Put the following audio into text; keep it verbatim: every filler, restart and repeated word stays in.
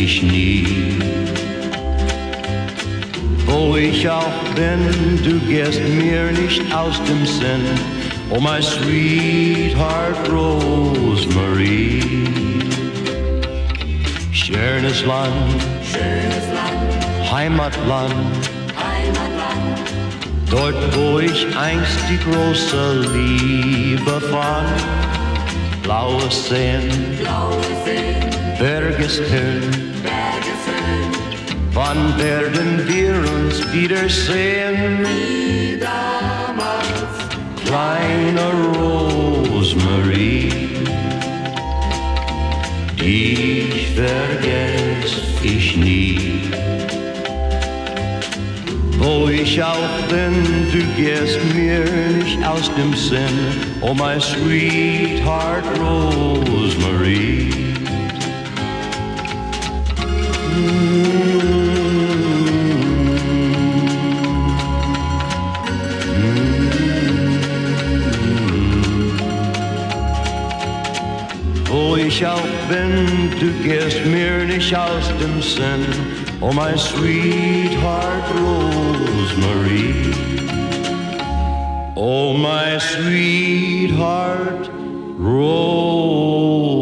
ich nie. Wo ich auch bin, du gehst mir nicht aus dem Sinn. Oh my sweetheart Rosemary. Schönes Land, schönes Land, Heimatland, Heimatland, dort wo ich einst die große Liebe fand. Blaue Seen, blaue Seen, Bergeshöhen, Bergeshöhen, wann werden wir uns wiedersehen? wie damals, Kleine Rosemary, dich vergess ich nie. Wo ich auch bin, du gehst mir nicht aus dem Sinn. Oh my sweetheart Rosemary. Wo ich auch bin, du gehst mir nicht aus dem Sinn. Oh my sweetheart Rosemary. Oh my sweetheart Rosemary.